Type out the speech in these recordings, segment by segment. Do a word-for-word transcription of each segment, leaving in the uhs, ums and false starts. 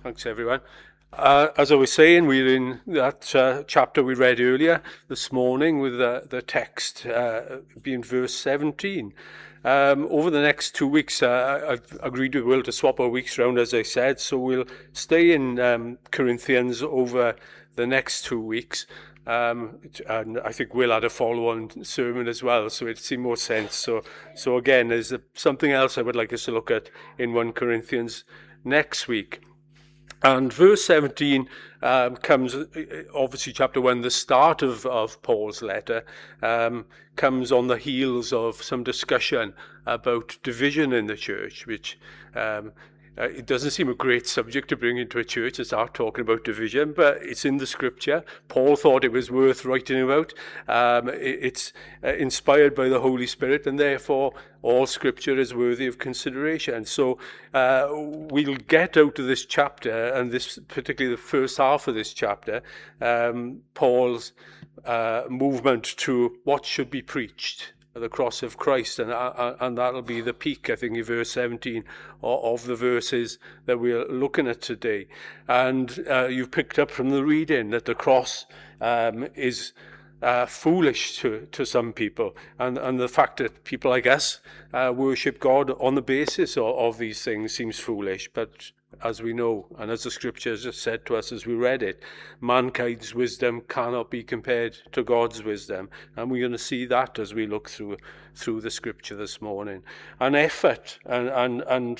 Thanks, everyone. Uh, as I was saying, we're in that uh, chapter we read earlier this morning with the, the text uh, being verse seventeen. Um, over the next two weeks, uh, I've agreed with Will to swap our weeks around, as I said, so we'll stay in um, Corinthians over the next two weeks. Um, and I think Will had a follow-on sermon as well, so it seemed more sense. So, so again, there's a, something else I would like us to look at in First Corinthians next week. And verse seventeen um, comes, obviously chapter one, the start of, of Paul's letter, um, comes on the heels of some discussion about division in the church, which um, uh, it doesn't seem a great subject to bring into a church to start talking about division, but it's in the scripture. Paul thought it was worth writing about. Um, it, it's uh, inspired by the Holy Spirit, and therefore all scripture is worthy of consideration. So uh, we'll get out of this chapter, and this particularly the first half of this chapter, um, Paul's uh, movement to what should be preached, the cross of Christ, and uh, and that'll be the peak, I think, in verse seventeen of the verses that we're looking at today. And uh, you've picked up from the reading that the cross um, is Uh, foolish to, to some people, and, and the fact that people, I guess, uh, worship God on the basis of, of these things seems foolish. But as we know, and as the scriptures have said to us as we read it, mankind's wisdom cannot be compared to God's wisdom, and we're going to see that as we look through through the scripture this morning. An effort and and and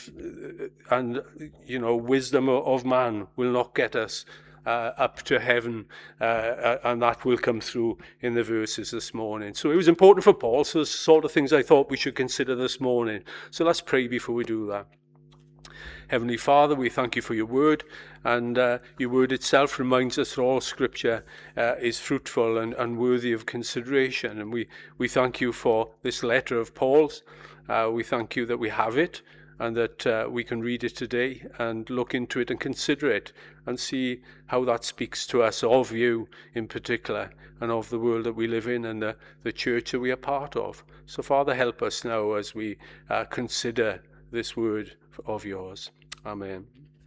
and you know, wisdom of man will not get us Uh, up to heaven, uh, and that will come through in the verses this morning. So it was important for Paul, so the sort of things I thought we should consider this morning. So let's pray before we do that. Heavenly Father, we thank you for your word, and uh, your word itself reminds us that all scripture uh, is fruitful and, and worthy of consideration. And we, we thank you for this letter of Paul's. Uh, we thank you that we have it, and that uh, we can read it today and look into it and consider it and see how that speaks to us of you in particular, and of the world that we live in, and the, the church that we are part of. So Father, help us now as we uh, consider this word of yours. Amen.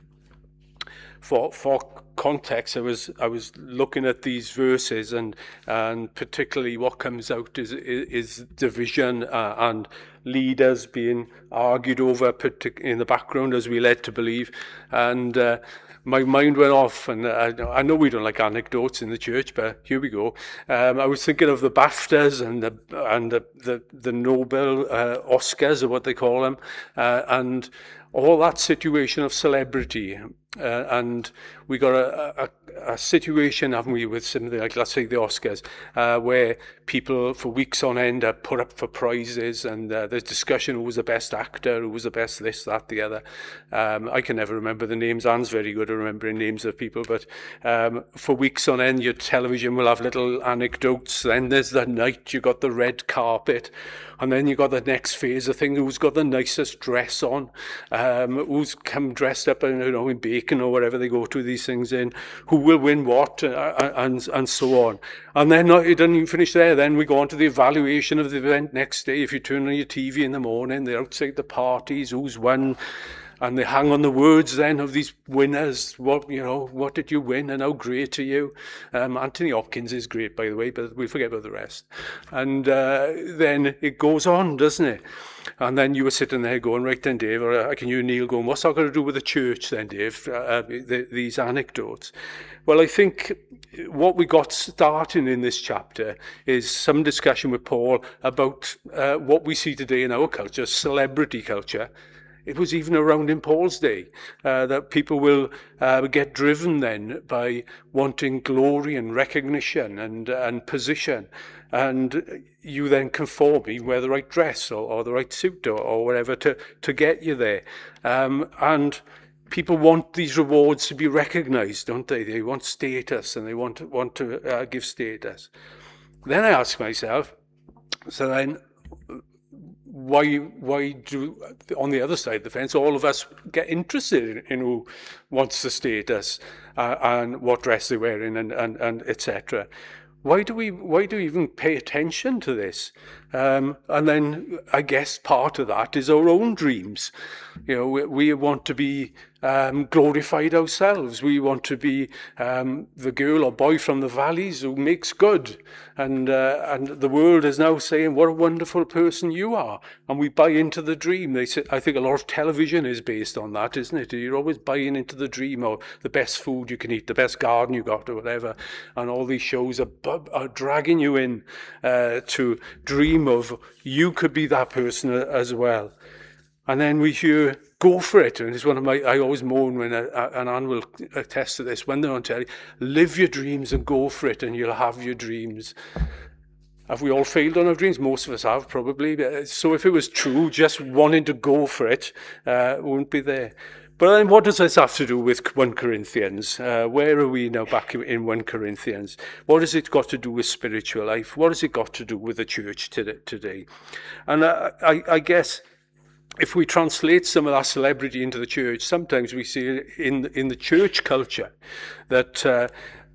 For for context, I was I was looking at these verses, and and particularly what comes out is is, is division uh, and leaders being argued over in the background, as we led to believe, and uh, my mind went off, and I, I know we don't like anecdotes in the church, but here we go. Um, I was thinking of the BAFTAs and the and the the, the Nobel uh, Oscars, or what they call them, uh, and all that situation of celebrity. Uh, and we got a, a, a situation, haven't we, with something like, let's say, the Oscars, uh, where people for weeks on end are put up for prizes, and uh, there's discussion who was the best actor, who was the best this, that, the other. Um, I can never remember the names. Anne's very good at remembering names of people, but um, for weeks on end, your television will have little anecdotes. Then there's the night, you got the red carpet, and then you got the next phase of thing, who's got the nicest dress on, um, who's come dressed up, you know, in bacon or whatever they go to these things in, who will win what, uh, and and so on. And then not, it doesn't even finish there. Then we go on to the evaluation of the event next day. If you turn on your T V in the morning, they're outside the parties, who's won, and they hang on the words then of these winners. What, you know, what did you win, and how great are you? Um, Anthony Hopkins is great, by the way, but we'll forget about the rest. And uh, then it goes on, doesn't it? And then you were sitting there going, right then, Dave, or I can hear Neil going, what's that got to do with the church then, Dave, uh, the, these anecdotes? Well, I think what we got starting in this chapter is some discussion with Paul about uh, what we see today in our culture, celebrity culture. It was even around in Paul's day, uh, that people will uh, get driven then by wanting glory and recognition and and position. And you then conform, you wear the right dress or, or the right suit or, or whatever to, to get you there. Um, and people want these rewards to be recognized, don't they? They want status, and they want to, want to uh, give status. Then I ask myself, so then, why why do, on the other side of the fence, all of us get interested in, in who wants the status uh, and what dress they're wearing, and, and, and et cetera? Why do we why do we even pay attention to this? Um, and then I guess part of that is our own dreams. You know, we, we want to be um, glorified ourselves. We want to be um, the girl or boy from the valleys who makes good. And uh, and the world is now saying, what a wonderful person you are. And we buy into the dream. They say, I think a lot of television is based on that, isn't it? You're always buying into the dream, or the best food you can eat, the best garden you got, or whatever. And all these shows are, are dragging you in uh, to dream of you could be that person as well. And then we hear, go for it. And it's one of my, I always moan when, I, and Anne will attest to this, when they're on telly, live your dreams and go for it and you'll have your dreams. Have we all failed on our dreams? Most of us have, probably. So if it was true, just wanting to go for it uh, won't be there. But then what does this have to do with First Corinthians? Uh, where are we now back in First Corinthians? What has it got to do with spiritual life? What has it got to do with the church today? And I, I, I guess if we translate some of that celebrity into the church, sometimes we see in, in the church culture that uh,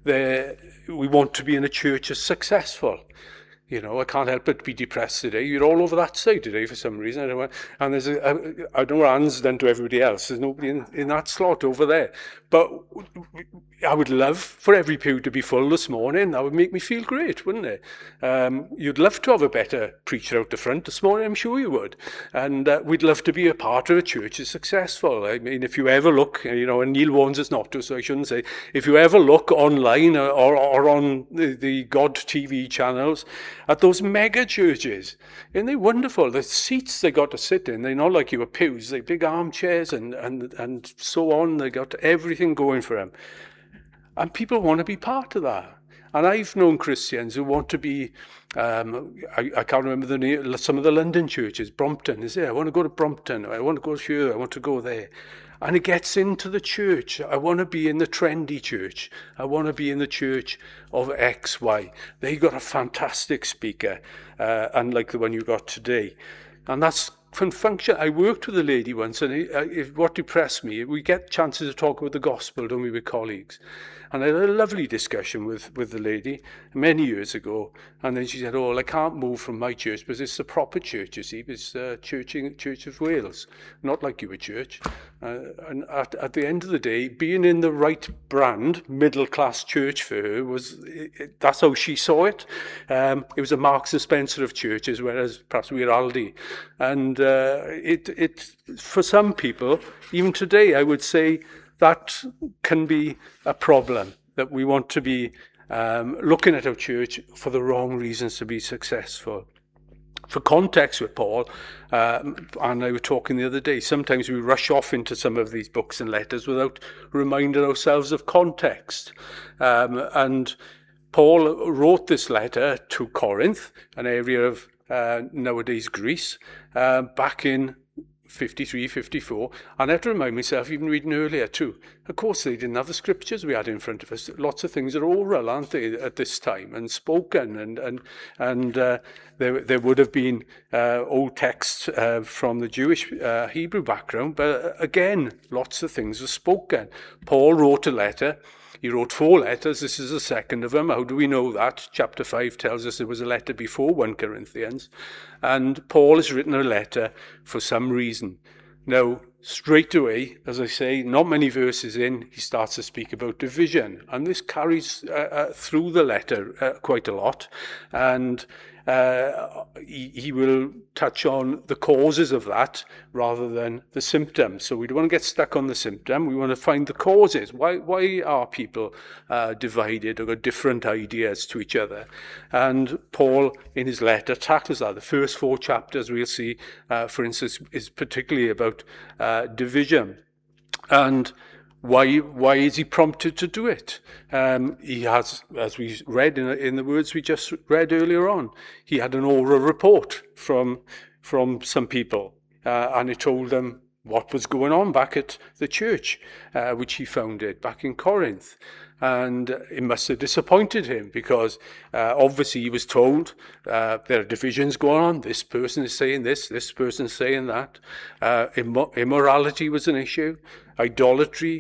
we want to be in a church as successful. You know, I can't help but be depressed today. You're all over that side today for some reason. I don't know, and there's a, I don't know what Anne's done to everybody else. There's nobody in, in that slot over there. But I would love for every pew to be full this morning. That would make me feel great, wouldn't it? Um, you'd love to have a better preacher out the front this morning, I'm sure you would. And uh, we'd love to be a part of a church that's successful. I mean, if you ever look, you know, and Neil warns us not to, so I shouldn't say, if you ever look online or, or on the, the God T V channels, at those mega churches, and they're wonderful. The seats they got to sit in, they're not like your pews. They're big armchairs and and and so on. They got everything going for them, and people want to be part of that. And I've known Christians who want to be. Um, I, I can't remember the name. Some of the London churches, Brompton, is there? I want to go to Brompton. I want to go here. I want to go there. And it gets into the church. I want to be in the trendy church. I want to be in the church of X, Y. They got a fantastic speaker, uh, unlike the one you got today. And that's can function. I worked with a lady once, and it, uh, it, what depressed me, we get chances to talk about the gospel, don't we, with colleagues. And I had a lovely discussion with, with the lady many years ago. And then she said, oh, well, I can't move from my church because it's the proper church, you see. It's uh, Church, in, Church of Wales, not like your church. Uh, and at, at the end of the day, being in the right brand, middle-class church for her, was it, it, that's how she saw it. Um, it was a Marks and Spencer of churches, whereas perhaps we're Aldi. And uh, it, it, for some people, even today, I would say, that can be a problem, that we want to be um, looking at our church for the wrong reasons to be successful. For context with Paul, um, and I were talking the other day, sometimes we rush off into some of these books and letters without reminding ourselves of context. Um, and Paul wrote this letter to Corinth, an area of uh, nowadays Greece, uh, back in fifty-three, fifty-four, and I have to remind myself, even reading earlier too, of course they didn't have the scriptures we had in front of us. Lots of things are oral, aren't they, at this time, and spoken, and and and uh, there there would have been uh, old texts uh, from the Jewish uh, Hebrew background, but again, lots of things are spoken. Paul wrote a letter. He wrote four letters. This is the second of them. How do we know that? Chapter five tells us there was a letter before First Corinthians. And Paul has written a letter for some reason. Now, straight away, as I say, not many verses in, he starts to speak about division. And this carries uh, uh, through the letter uh, quite a lot. And uh, he, he will touch on the causes of that rather than the symptoms. So we don't want to get stuck on the symptom. We want to find the causes. Why, why are people uh, divided or got different ideas to each other? And Paul, in his letter, tackles that. The first four chapters we'll see, uh, for instance, is particularly about uh, division. And Why why is he prompted to do it? Um, he has, as we read in, in the words we just read earlier on, he had an oral report from from some people, uh, and it told them what was going on back at the church, uh, which he founded back in Corinth. And it must have disappointed him because uh, obviously he was told uh, there are divisions going on. This person is saying this, this person is saying that. Uh, imm- immorality was an issue. Idolatry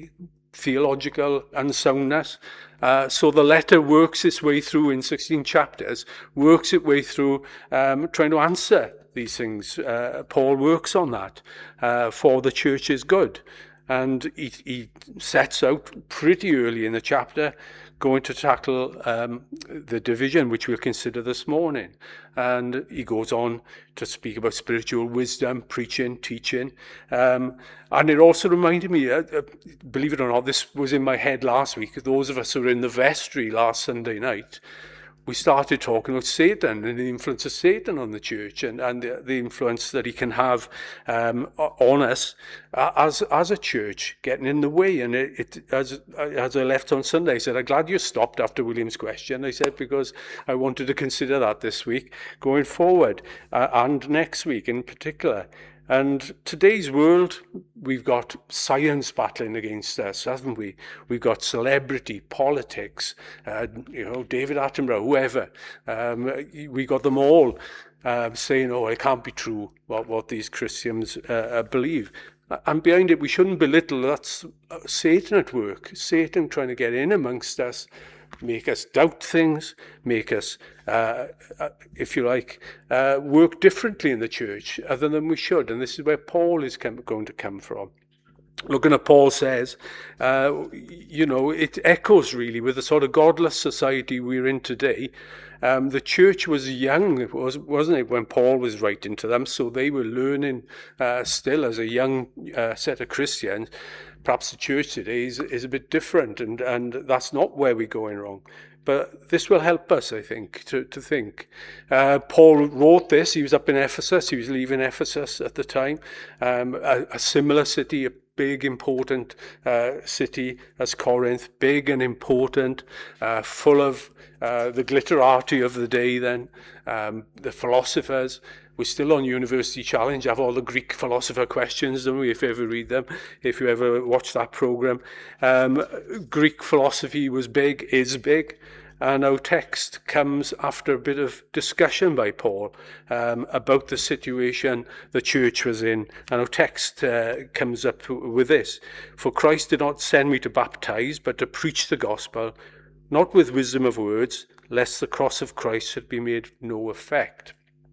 theological unsoundness. Uh, so the letter works its way through in sixteen chapters, works its way through um, trying to answer these things. Uh, Paul works on that uh, for the church's good. And he, he sets out pretty early in the chapter going to tackle um, the division, which we'll consider this morning. And he goes on to speak about spiritual wisdom, preaching, teaching. Um, and it also reminded me, uh, uh, believe it or not, this was in my head last week. Those of us who were in the vestry last Sunday night, we started talking about Satan and the influence of Satan on the church, and, and the, the influence that he can have um, on us uh, as as a church, getting in the way. And it, it as as I left on Sunday, I said, I'm glad you stopped after William's question. I said, because I wanted to consider that this week going forward, uh, and next week in particular. And today's world, we've got science battling against us, haven't we? We've got celebrity, politics, uh, you know, David Attenborough, whoever. Um, we got them all uh, saying, oh, it can't be true what, what these Christians uh, believe. And behind it, we shouldn't belittle, that's Satan at work, Satan trying to get in amongst us, make us doubt things, make us, uh, uh, if you like, uh, work differently in the church other than we should. And this is where Paul is come, going to come from. Looking at Paul says, uh, you know, it echoes really with the sort of godless society we're in today. Um, the church was young, it was, wasn't it, when Paul was writing to them? So they were learning uh, still as a young uh, set of Christians. Perhaps the church today is, is a bit different, and, and that's not where we're going wrong. But this will help us, I think, to, to think. Uh, Paul wrote this. He was up in Ephesus. He was leaving Ephesus at the time, um, a, a similar city, a big, important uh, city as Corinth, big and important, uh, full of uh, the glitterati of the day then, um, the philosophers. We're still on University Challenge, have all the Greek philosopher questions, don't we, if you ever read them, if you ever watch that program. Um, Greek philosophy was big, is big, and our text comes after a bit of discussion by Paul um, about the situation the church was in. And our text uh, comes up with this. For Christ did not send me to baptize, but to preach the gospel, not with wisdom of words, lest the cross of Christ should be made no effect.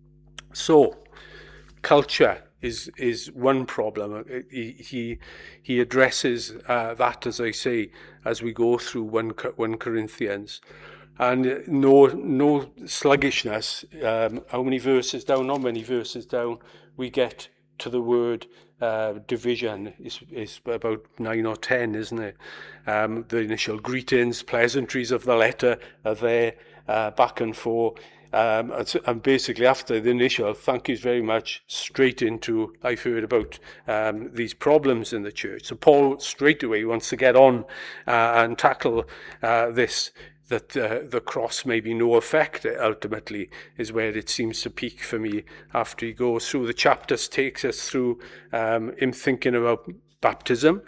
So, culture is is one problem. He he, he addresses uh, that, as I say, as we go through one one Corinthians, and no no sluggishness. Um, how many verses down? Not many verses down. We get to the word uh, division. Is is about nine or ten, isn't it? Um, the initial greetings, pleasantries of the letter are there, uh, back and forth. Um, and basically after the initial thank yous very much, straight into I've heard about um, these problems in the church. So Paul straight away wants to get on uh, and tackle uh, this, that uh, the cross may be no effect ultimately is where it seems to peak for me after he goes through the chapters, takes us through um, him thinking about baptism.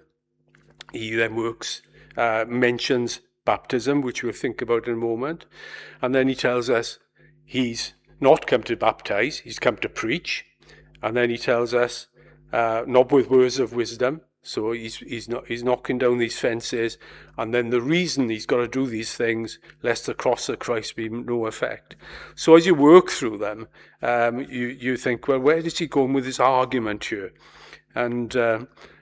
He then works, uh, mentions baptism, which we'll think about in a moment. And then he tells us he's not come to baptize, he's come to preach. And then he tells us, uh, not with words of wisdom. So he's he's not he's knocking down these fences. And then the reason he's got to do these things, lest the cross of Christ be no effect. So as you work through them, um, you, you think, well, where is he going with this argument here? And uh,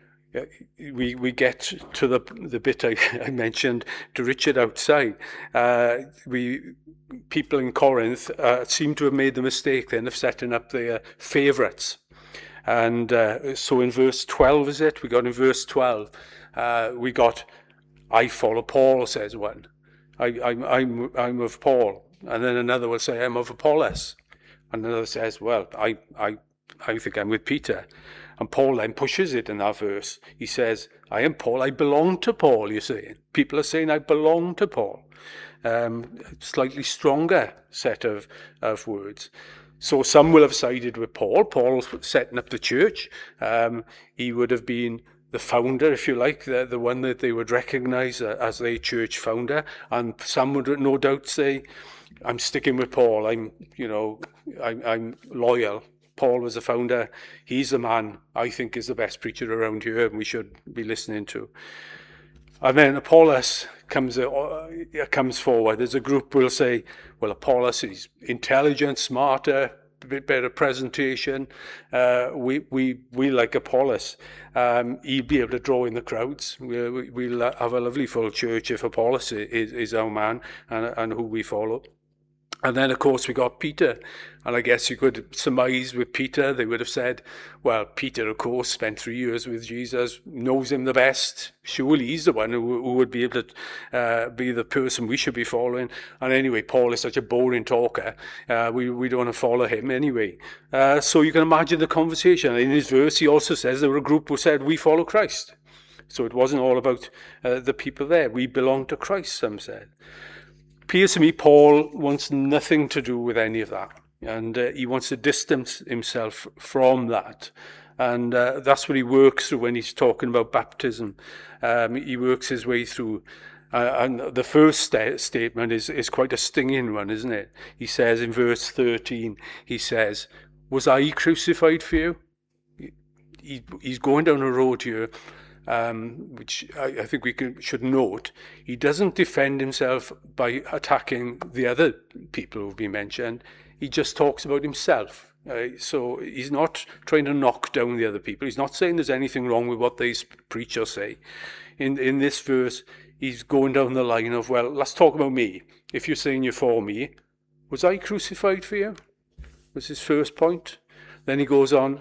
we we get to the the bit I, I mentioned to Richard outside. Uh, we people in Corinth uh, seem to have made the mistake then of setting up their favourites. And uh, so in verse twelve, is it? We got in verse twelve, uh, we got, I follow Paul, says one. I, I'm, I'm, I'm of Paul. And then another will say, I'm of Apollos. And another says, well, I, I, I think I'm with Peter. And Paul then pushes it in that verse. He says, I am Paul, I belong to Paul, you're saying. People are saying, I belong to Paul. Um, slightly stronger set of, of words. So some will have sided with Paul. Paul setting up the church. Um, he would have been the founder, if you like, the, the one that they would recognize as their church founder. And some would no doubt say, I'm sticking with Paul. I'm, you know, I'm, I'm loyal. Paul was the founder. He's the man I think is the best preacher around here and we should be listening to. And then Apollos comes uh, comes forward. There's a group will say, well, Apollos is intelligent, smarter, a bit better presentation. Uh, we we we like Apollos. Um, he'd be able to draw in the crowds. We, we, we'll have a lovely full church if Apollos is, is our man and, and who we follow. And then, of course, we got Peter. And I guess you could surmise with Peter, they would have said, well, Peter, of course, spent three years with Jesus, knows him the best. Surely he's the one who, who would be able to uh, be the person we should be following. And anyway, Paul is such a boring talker. Uh, we, we don't want to follow him anyway. Uh, so you can imagine the conversation. In his verse, he also says there were a group who said, we follow Christ. So it wasn't all about uh, the people there. We belong to Christ, some said. Appears to me Paul wants nothing to do with any of that, and uh, he wants to distance himself from that, and uh, that's what he works through when he's talking about baptism. Um, he works his way through, uh, and the first st- statement is, is quite a stinging one, isn't it? He says in verse thirteen, he says, was I crucified for you? He, he's going down a road here, Um, which I, I think we can, should note. He doesn't defend himself by attacking the other people who've been mentioned. He just talks about himself. Uh, so he's not trying to knock down the other people. He's not saying there's anything wrong with what they preach or say. In in this verse, he's going down the line of, well, let's talk about me. If you're saying you're for me, was I crucified for you? Was his first point. Then he goes on,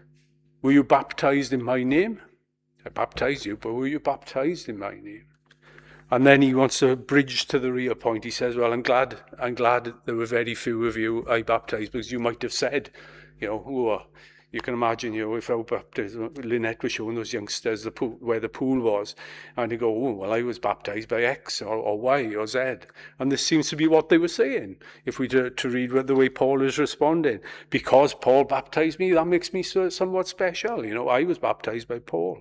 were you baptized in my name? I baptized you, but were you baptized in my name? And then he wants to bridge to the real point. He says, well, I'm glad I'm glad there were very few of you I baptized, because you might have said, you know, oh, you can imagine, you know, if our baptism, Lynette was showing those youngsters the pool, where the pool was, and they go, oh, well, I was baptized by X or, or Y or Z. And this seems to be what they were saying, if we to, to read the way Paul is responding. Because Paul baptized me, that makes me so, somewhat special. You know, I was baptized by Paul.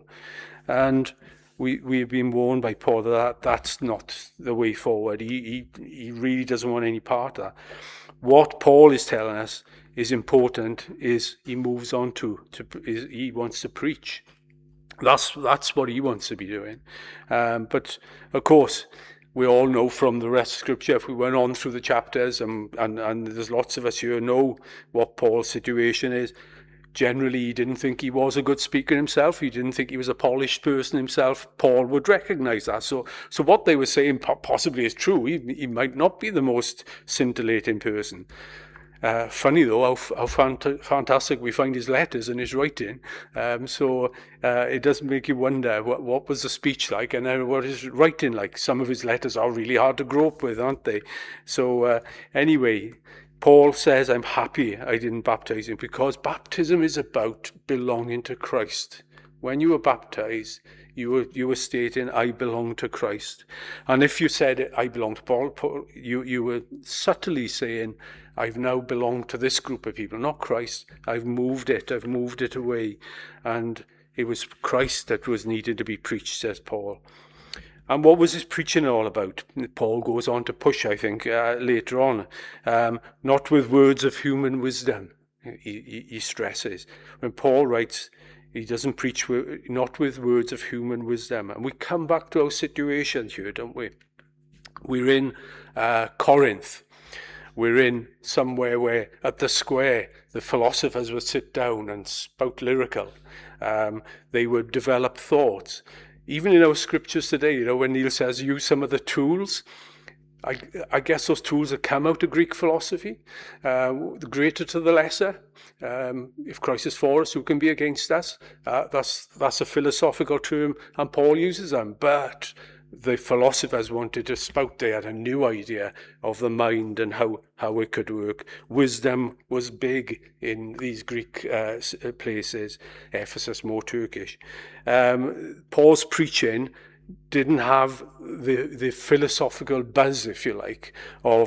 And we, we've been warned by Paul that that's not the way forward. He, he, he really doesn't want any part of that. What Paul is telling us is important, is he moves on to, to is he wants to preach. That's that's what he wants to be doing. Um, but of course, we all know from the rest of Scripture, if we went on through the chapters, and, and, and there's lots of us here know what Paul's situation is. Generally, he didn't think he was a good speaker himself. He didn't think he was a polished person himself. Paul would recognize that. So so what they were saying possibly is true. He, he might not be the most scintillating person. Uh, funny though how, how fant- fantastic we find his letters and his writing. Um, so uh, it does make you wonder what, what was the speech like, and uh, what is writing like. Some of his letters are really hard to grope with, aren't they? So uh, anyway, Paul says, I'm happy I didn't baptize him, because baptism is about belonging to Christ. When you were baptized, you were you were stating, I belong to Christ. And if you said, I belong to Paul, Paul you, you were subtly saying, I've now belonged to this group of people, not Christ. I've moved it, I've moved it away. And it was Christ that was needed to be preached, says Paul. And what was his preaching all about? Paul goes on to push, I think, uh, later on. Um, not with words of human wisdom, he, he, he stresses. When Paul writes, he doesn't preach with, not with words of human wisdom. And we come back to our situation here, don't we? We're in uh, Corinth. We're in somewhere where, at the square, the philosophers would sit down and spout lyrical. Um, they would develop thoughts. Even in our scriptures today, you know, when Neil says use some of the tools, I, I guess those tools have come out of Greek philosophy, uh, the greater to the lesser. Um, if Christ is for us, who can be against us? Uh, that's that's a philosophical term, and Paul uses them. But the philosophers wanted to spout. They had a new idea of the mind and how, how it could work. Wisdom was big in these Greek uh, places, Ephesus more Turkish. Um, Paul's preaching didn't have the, the philosophical buzz, if you like, of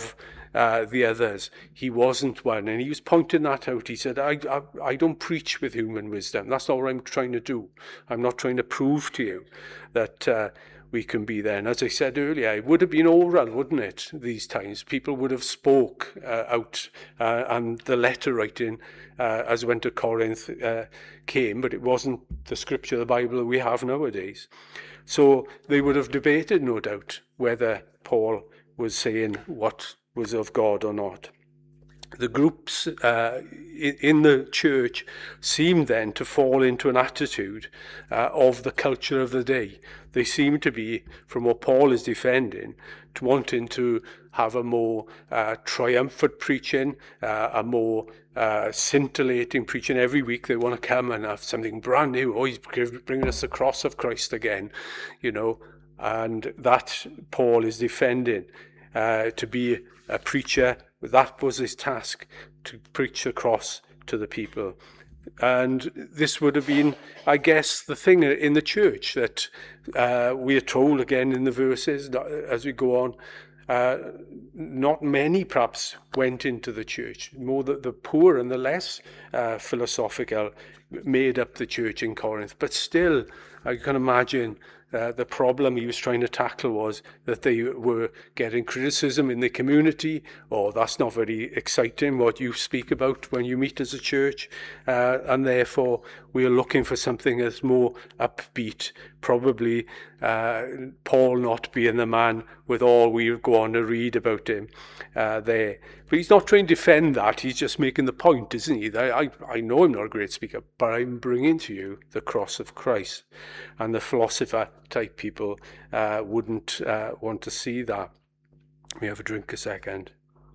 uh, the others. He wasn't one, and he was pointing that out. He said, I, I, I don't preach with human wisdom. That's not what I'm trying to do. I'm not trying to prove to you that uh, we can be there. And as I said earlier, it would have been oral, wouldn't it, these times? People would have spoke uh, out, uh, and the letter writing, uh, as went to Corinth, uh, came, but it wasn't the scripture, the Bible that we have nowadays. So they would have debated, no doubt, whether Paul was saying what was of God or not. The groups uh, in, in the church seemed then to fall into an attitude uh, of the culture of the day. They seem to be, from what Paul is defending, to wanting to have a more uh, triumphant preaching, uh, a more uh, scintillating preaching. Every week they want to come and have something brand new. Oh, he's bringing us the cross of Christ again, you know. And that Paul is defending, uh, to be a preacher. That was his task, to preach the cross to the people. And this would have been, I guess, the thing in the church that uh, we are told again in the verses as we go on. Uh, not many perhaps went into the church. More the, the poor and the less uh, philosophical made up the church in Corinth. But still, I can imagine Uh, the problem he was trying to tackle was that they were getting criticism in the community. Oh, that's not very exciting what you speak about when you meet as a church. Uh, and therefore, we are looking for something that's more upbeat. Probably uh, Paul not being the man with all we go on to read about him uh, there. But he's not trying to defend that. He's just making the point, isn't he? That I, I know I'm not a great speaker, but I'm bringing to you the cross of Christ. And the philosopher type people uh, wouldn't uh, want to see that. Let me have a drink a second.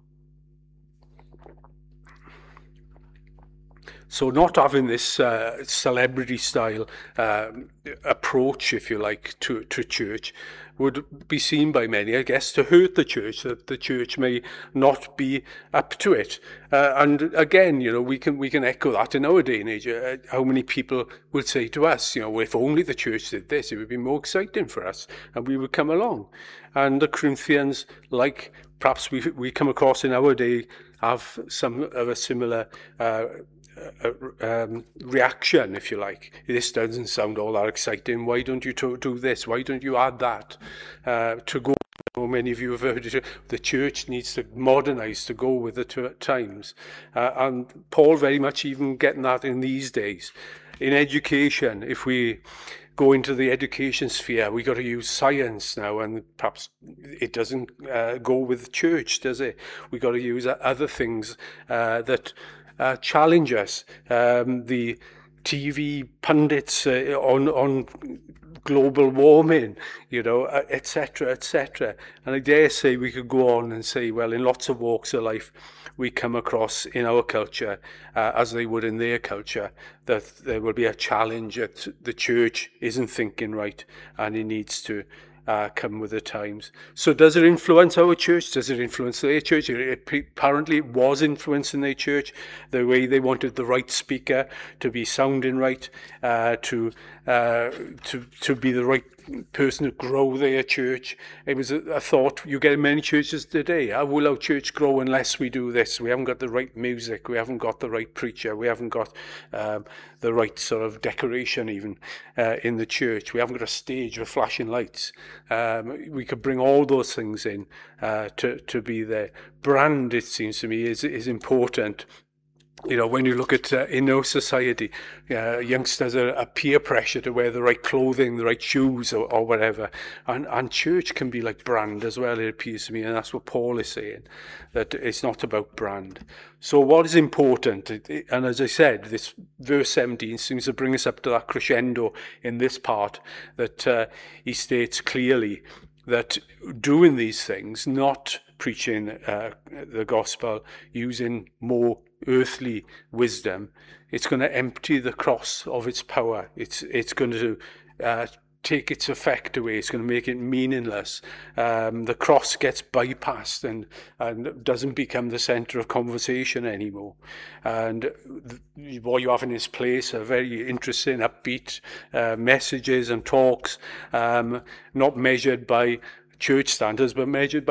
So not having this uh, celebrity style uh, approach, if you like, to, to church would be seen by many, I guess, to hurt the church, that the church may not be up to it. Uh, and again, you know, we can we can echo that in our day and age. Uh, how many people would say to us, you know, if only the church did this, it would be more exciting for us, and we would come along. And the Corinthians, like perhaps we we come across in our day, have some of a similar uh, Uh, um, reaction, if you like. This doesn't sound all that exciting. Why don't you to do this? Why don't you add that? Uh, to go, well, many of you have heard it, the church needs to modernize to go with the t- times. Uh, and Paul very much even getting that in these days. In education, if we go into the education sphere, we got to use science now, and perhaps it doesn't uh, go with the church, does it? We got to use other things uh, that Uh, challenge us. Um, the T V pundits uh, on on global warming, you know, uh, et cetera, et cetera. And I dare say we could go on and say, well, in lots of walks of life, we come across in our culture, uh, as they would in their culture, that there will be a challenge that the church isn't thinking right, and it needs to Uh, come with the times. So does it influence our church? Does it influence their church? It, apparently it was influencing their church, the way they wanted the right speaker to be sounding right, uh, to uh, to to be the right person to grow their church. It was a, a thought you get in many churches today. How will our church grow unless we do this? We haven't got the right music. We haven't got the right preacher. We haven't got um, the right sort of decoration even uh, in the church. We haven't got a stage with flashing lights. Um, we could bring all those things in uh, to, to be there. Brand, it seems to me, is, is important. You know, when you look at uh, in our society, uh, youngsters are, are peer pressure to wear the right clothing, the right shoes, or, or whatever. And, and church can be like brand as well, it appears to me. And that's what Paul is saying, that it's not about brand. So what is important? And as I said, this verse seventeen seems to bring us up to that crescendo in this part, that uh, he states clearly that doing these things, not preaching uh, the gospel, using more earthly wisdom, it's going to empty the cross of its power. It's it's going to uh, take its effect away. It's going to make it meaningless. Um, the cross gets bypassed and and doesn't become the center of conversation anymore. And th- what you have in its place are very interesting, upbeat uh, messages and talks, um, not measured by church standards, but measured by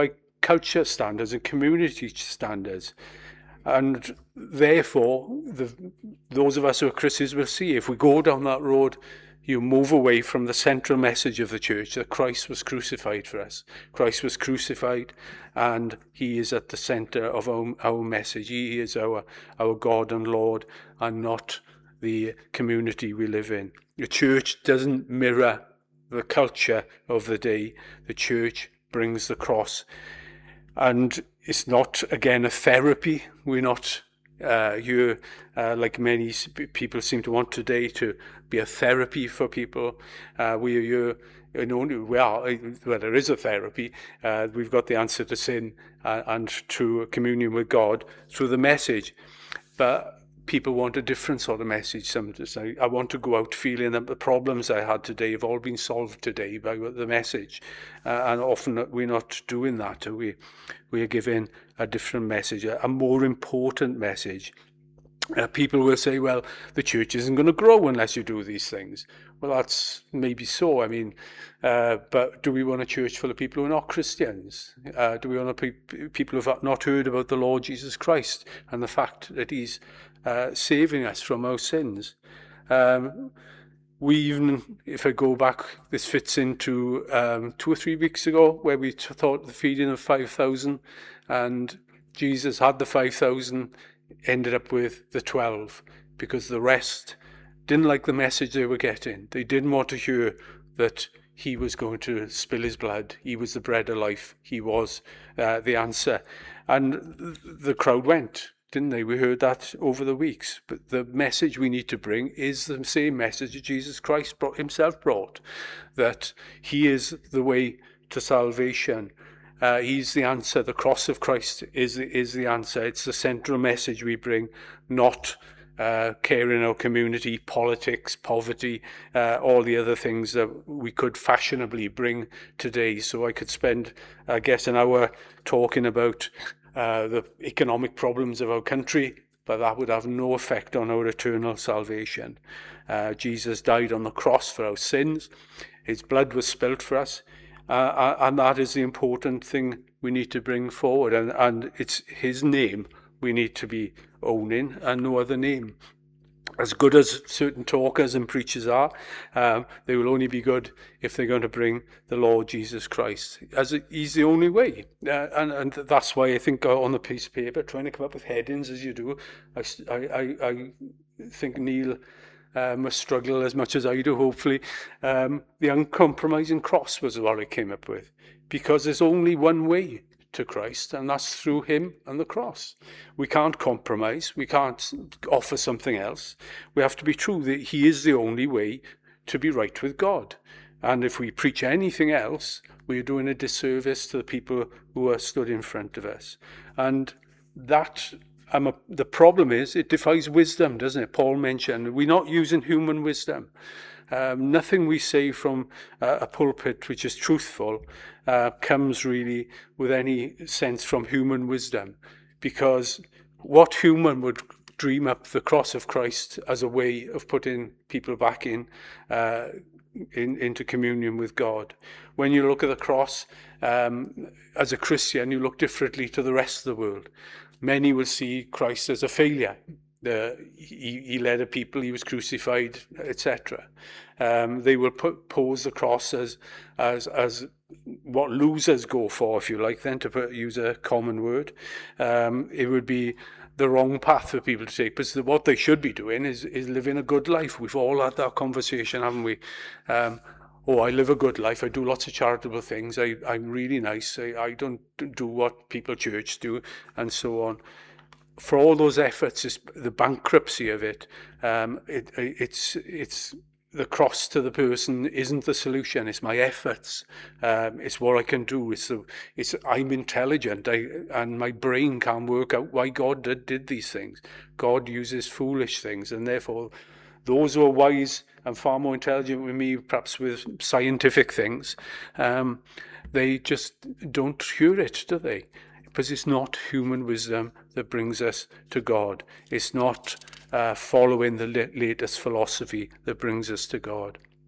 culture standards and community standards. And therefore, the, those of us who are Christians will see, if we go down that road, you move away from the central message of the church, that Christ was crucified for us. Christ was crucified, and he is at the center of our, our message. He is our, our God and Lord, and not the community we live in. The church doesn't mirror the culture of the day. The church brings the cross. And it's not, again, a therapy. We're not uh, here, uh, like many people seem to want today, to be a therapy for people. Uh, we are here, you know, well, well, there is a therapy. Uh, we've got the answer to sin uh, and to communion with God through the message. But people want a different sort of message. Sometimes I, I want to go out feeling that the problems I had today have all been solved today by the message. Uh, and often we're not doing that. We, we are giving a different message, a, a more important message. Uh, people will say, well, the church isn't going to grow unless you do these things. Well, that's maybe so. I mean, uh, but do we want a church full of people who are not Christians? Uh, do we want pe- people who have not heard about the Lord Jesus Christ and the fact that he's uh, saving us from our sins? Um, we even, if I go back, this fits into um, two or three weeks ago, where we t- thought the feeding of five thousand, and Jesus had the five thousand, ended up with the twelve, because the rest didn't like the message they were getting. They didn't want to hear that he was going to spill his blood. He was the bread of life. He was uh, the answer. And the crowd went, didn't they? We heard that over the weeks. But the message we need to bring is the same message that Jesus Christ brought, himself brought, that he is the way to salvation. Uh, he's the answer. The cross of Christ is, is the answer. It's the central message we bring, not uh, care in our community, politics, poverty, uh, all the other things that we could fashionably bring today. So I could spend, I guess, an hour talking about uh, the economic problems of our country, but that would have no effect on our eternal salvation. Uh, Jesus died on the cross for our sins. His blood was spilt for us. Uh, and that is the important thing we need to bring forward. And, and it's his name we need to be owning, and no other name. As good as certain talkers and preachers are, um, they will only be good if they're going to bring the Lord Jesus Christ. As a, he's the only way. Uh, and, and that's why I think on the piece of paper, trying to come up with headings as you do, I, I, I think Neil Uh, must struggle as much as I do, hopefully. Um, the uncompromising cross was what I came up with, because there's only one way to Christ, and that's through him and the cross. We can't compromise. We can't offer something else. We have to be true that he is the only way to be right with God. And if we preach anything else, we're doing a disservice to the people who are stood in front of us. And that Um, the problem is it defies wisdom, doesn't it? Paul mentioned we're not using human wisdom. Um, nothing we say from uh, a pulpit which is truthful uh, comes really with any sense from human wisdom, because what human would dream up the cross of Christ as a way of putting people back in, uh, in into communion with God? When you look at the cross, um, as a Christian, you look differently to the rest of the world. Many will see Christ as a failure. The, he, he led a people, he was crucified, et cetera. Um, they will put, pose the cross as, as, as what losers go for, if you like, then, to put, use a common word. Um, it would be the wrong path for people to take, because what they should be doing is, is living a good life. We've all had that conversation, haven't we? Um, oh, I live a good life, I do lots of charitable things, I, I'm really nice, I, I don't do what people church do, and so on. For all those efforts, it's the bankruptcy of it. Um, it it's it's the cross to the person isn't the solution. It's my efforts. Um, it's what I can do. It's the, it's I'm intelligent, I, and my brain can't work out why God did, did these things. God uses foolish things, and therefore those who are wise and far more intelligent than me, perhaps with scientific things, um, they just don't hear it, do they? Because it's not human wisdom that brings us to God. It's not uh, following the latest philosophy that brings us to God.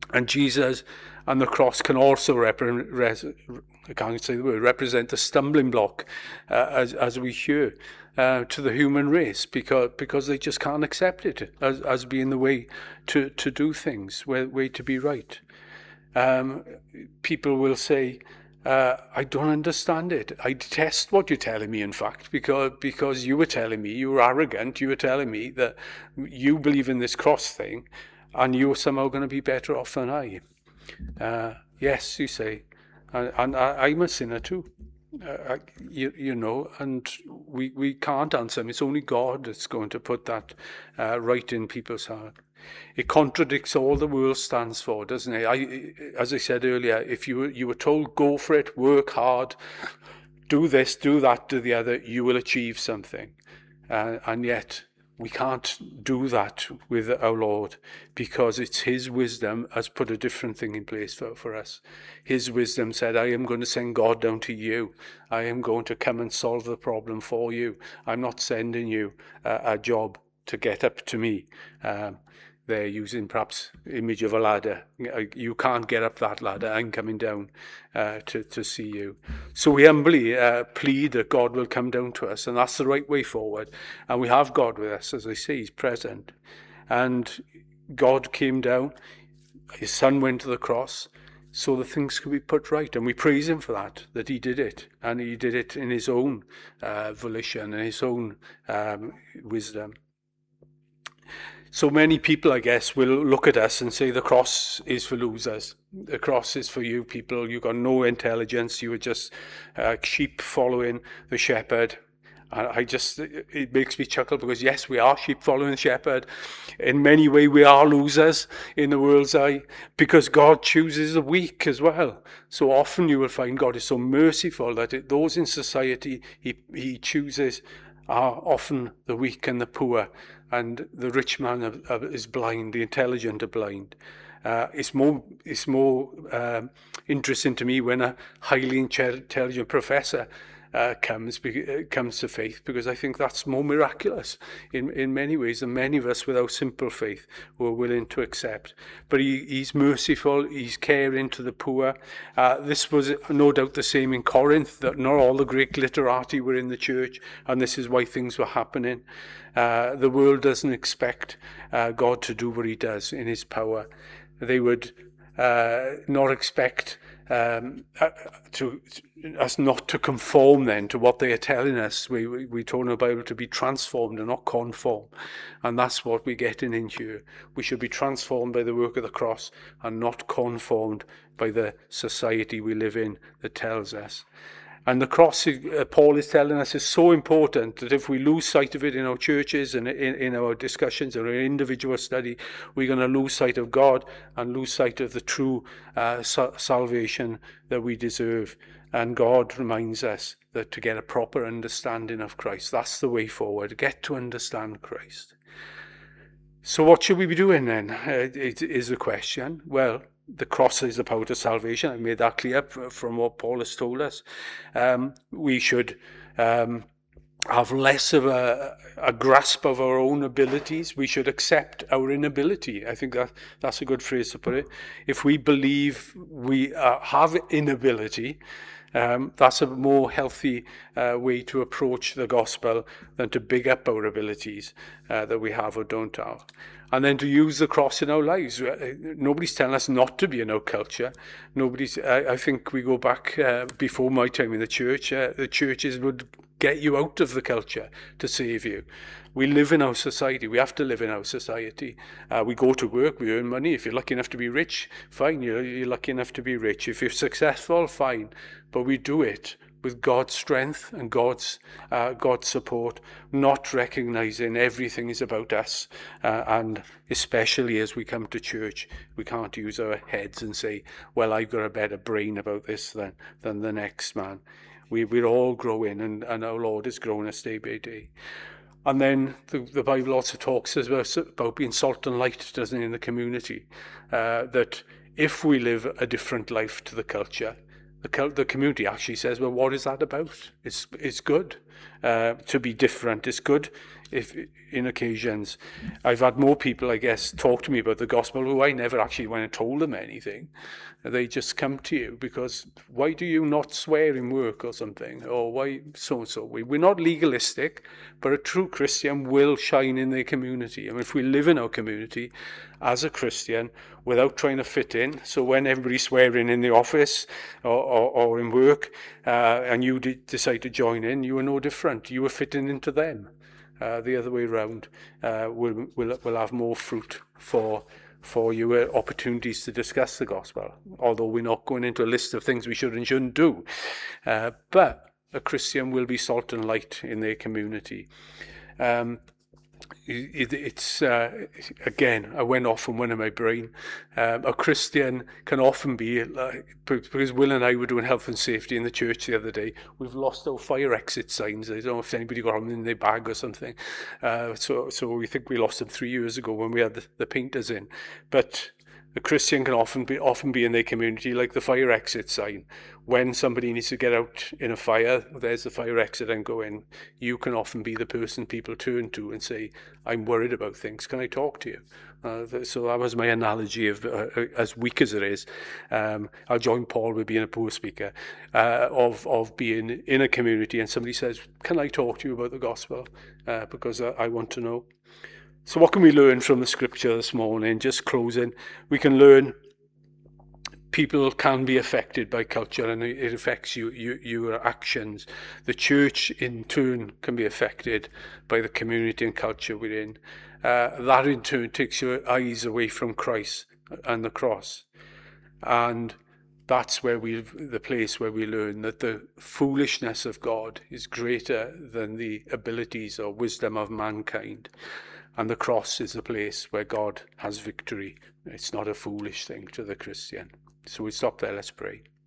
And Jesus and the cross can also represent, I can't say the word, represent a stumbling block, uh, as as we hear, uh, to the human race, because because they just can't accept it as as being the way to to do things, way, way to be right. Um, people will say, uh, I don't understand it. I detest what you're telling me, in fact, because because you were telling me, you were arrogant, you were telling me that you believe in this cross thing, and you're somehow going to be better off than I. Uh, yes, you say, and, and I, I'm a sinner too. Uh, I, you, you know, and we, we can't answer him. It's only God that's going to put that uh, right in people's heart. It contradicts all the world stands for, doesn't it? I, as I said earlier, if you were, you were told, go for it, work hard, do this, do that, do the other, you will achieve something. Uh, and yet, we can't do that with our Lord, because it's his wisdom has put a different thing in place for, for us. His wisdom said, I am going to send God down to you. I am going to come and solve the problem for you. I'm not sending you a, a job to get up to me. Um, they're using perhaps image of a ladder. You can't get up that ladder. I'm coming down uh, to, to see you. So we humbly uh, plead that God will come down to us, and that's the right way forward. And we have God with us, as I say, he's present. And God came down, his son went to the cross, so that things could be put right. And we praise him for that, that he did it. And he did it in his own uh, volition and his own um, wisdom. So many people, I guess, will look at us and say the cross is for losers. The cross is for you people. You've got no intelligence. You were just uh, sheep following the shepherd. And I just, it makes me chuckle, because yes, we are sheep following the shepherd. In many ways, we are losers in the world's eye, because God chooses the weak as well. So often you will find God is so merciful that it, those in society he, he chooses are often the weak and the poor, and the rich man is blind, the intelligent are blind. Uh, it's more it's more um, interesting to me when a highly intelligent professor uh, comes comes to faith, because I think that's more miraculous in in many ways than many of us with our simple faith who are willing to accept. But he, he's merciful, he's caring to the poor. Uh, this was no doubt the same in Corinth, that not all the great literati were in the church, and this is why things were happening. Uh, the world doesn't expect uh, God to do what he does in his power. They would uh, not expect um, uh, to, to us not to conform then to what they are telling us. We, we, we told in the Bible to be transformed and not conform. And that's what we're getting into here. We should be transformed by the work of the cross and not conformed by the society we live in that tells us. And the cross, uh, Paul is telling us, is so important that if we lose sight of it in our churches and in, in our discussions or in individual study, we're going to lose sight of God and lose sight of the true uh, sa- salvation that we deserve. And God reminds us that to get a proper understanding of Christ, that's the way forward. Get to understand Christ. So what should we be doing then, uh, it is the question. Well, the cross is the power to salvation. I made that clear from what Paul has told us. Um, we should um, have less of a, a grasp of our own abilities. We should accept our inability. I think that that's a good phrase to put it. If we believe we uh, have inability, Um, that's a more healthy uh, way to approach the gospel than to big up our abilities uh, that we have or don't have. And then to use the cross in our lives. Nobody's telling us not to be in our culture. Nobody's. I, I think we go back uh, before my time in the church. Uh, the churches would get you out of the culture to save you. We live in our society. We have to live in our society. Uh, we go to work. We earn money. If you're lucky enough to be rich, fine. You're, you're lucky enough to be rich. If you're successful, fine. But we do it with God's strength and God's uh, God's support, not recognizing everything is about us. Uh, and especially as we come to church, we can't use our heads and say, well, I've got a better brain about this than, than the next man. We, we're all growing, and, and our Lord is growing us day by day. And then the, the Bible also talks about, about being salt and light, doesn't it, in the community, uh, that if we live a different life to the culture, The, the community actually says, well, what is that about? It's it's good uh, to be different. It's good if in occasions I've had more people, I guess, talk to me about the gospel who I never actually went and told them anything. They just come to you because, why do you not swear in work or something? Or why so and so? We, we're not legalistic, but a true Christian will shine in their community. And if we live in our community as a Christian without trying to fit in, so when everybody's swearing in the office or, or, or in work, uh, and you d- decide to join in, you are no different. You are fitting into them. Uh, the other way around, uh, will will will have more fruit for for you, uh, opportunities to discuss the gospel. Although we're not going into a list of things we should and shouldn't do, uh, but a Christian will be salt and light in their community. Um, it, it's uh, again, I went off from one of my brain. Um, a Christian can often be like, because Will and I were doing health and safety in the church the other day. We've lost our fire exit signs. I don't know if anybody got them in their bag or something. Uh, so, so we think we lost them three years ago when we had the, the painters in. But a Christian can often be often be in their community like the fire exit sign. When somebody needs to get out in a fire, there's the fire exit and go in. You can often be the person people turn to and say, I'm worried about things. Can I talk to you? Uh, so that was my analogy of, uh, as weak as it is, um, I'll join Paul with being a poor speaker, uh, of, of being in a community and somebody says, can I talk to you about the gospel? Uh, because I, I want to know. So what can we learn from the scripture this morning? Just closing, we can learn people can be affected by culture and it affects you, you, your actions. The church in turn can be affected by the community and culture we're in. Uh, that in turn takes your eyes away from Christ and the cross. And that's where we, the place where we learn that the foolishness of God is greater than the abilities or wisdom of mankind. And the cross is the place where God has victory. It's not a foolish thing to the Christian. So we stop there. Let's pray.